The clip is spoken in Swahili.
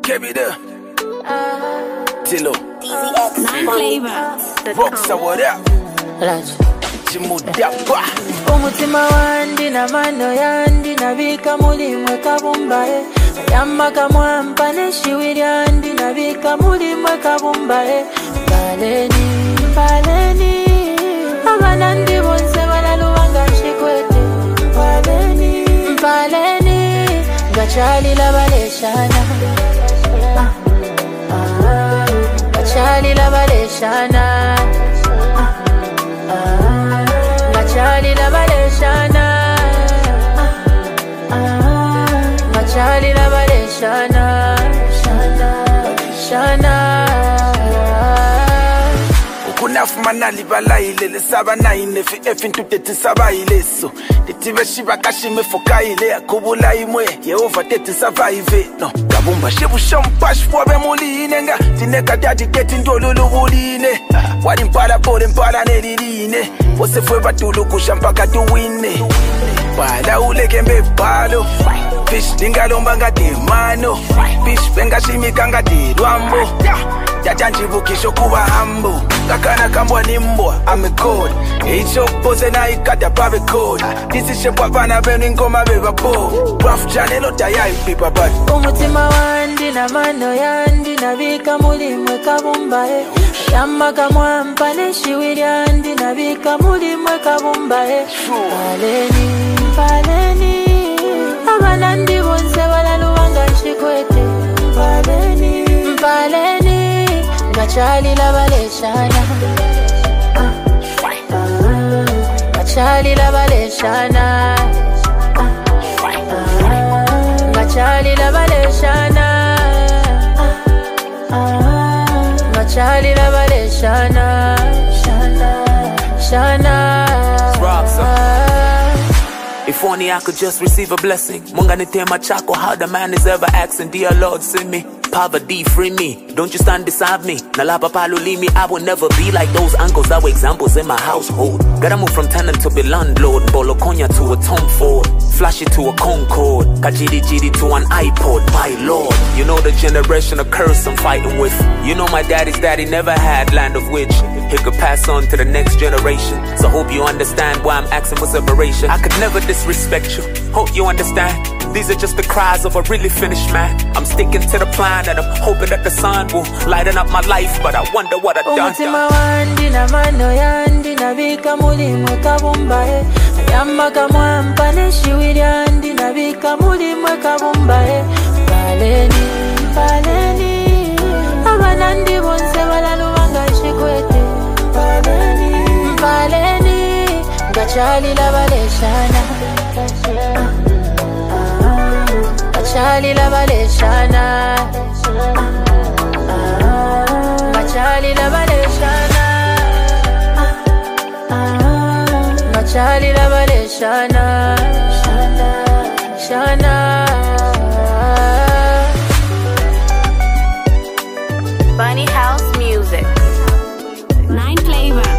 Kebida, Tilo, Nine Flavors. Roxa, what up? Chimudapa. Umutima wandi na mano yandi nabika mulimwe kabumbae Yamma kamwampa neshiwiri yandi nabika mulimwe kabumbae Baleni Abanandi bonse balaluwanga shikwete Baleni Gachali la baleshana Gachali la baleshana Gachali la baleshana Gachali la baleshana Shana Ukunafu manali balaile le saba na inefi efin tuteti saba ileso Tetibe shiba kashime foka ile akubula imwe Yehova teti survive no Kabumba shebu shampash fwabe muli inenga Tineka dadi teti ndolulu buline Wadi mpala pole mpala neliline Wose fwe batulu kushampaka tuwine Pala uleke mbe palo Fish lingalomba ngati mano Fish benga shimika ngati rwambo Jajanjibu kisho kuwa hambo Kakana kambwa nimbwa, I'm a code Eicho pose na ikata pabe code Disi shepa vana venu ngoma beba po Rough chanelo tayari pipa bad Umutima wandi na mano yandi nabika mulimwe kabumbae Yamma kamwampa neshiwiri yandi nabika mulimwe kabumbae Baleni Abanandi bonse balaluwanga shikwete Baleni Gachali la baleshana Gachali la baleshana Gachali la baleshana Gachali la baleshana Shana If only I could just receive a blessing. Munga nitema chako, how the man is ever asking, dear Lord, send me. Poverty, free me. Don't you stand beside me. Nalapa paluli me. I will never be like those uncles that were examples in my household. Gotta move from tenant to be landlord. Bolokonya to a Tom Ford. Flash it to a Concorde. Kajiri to an iPod. My Lord. You know the generational curse I'm fighting with. You know my daddy's daddy never had land of which he could pass on to the next generation. So hope you understand why I'm asking for separation. I could never disrespect you. Hope you understand. These are just the cries of a really finished man. I'm sticking to the plan and I'm hoping that the sun will lighten up my life. But I wonder what I've done. Umutima wandi na mano yandi nabika mulimwe kabumbae Yamma kamwampa neshiwiri yandi nabika mulimwe kabumbae Baleni Abanandi bonse balaluwanga shikwete Baleni Gachali la baleshana Gachali la baleshana Gachali la baleshana Gachali la baleshana Shana Bunny House Music. Nine Flavors.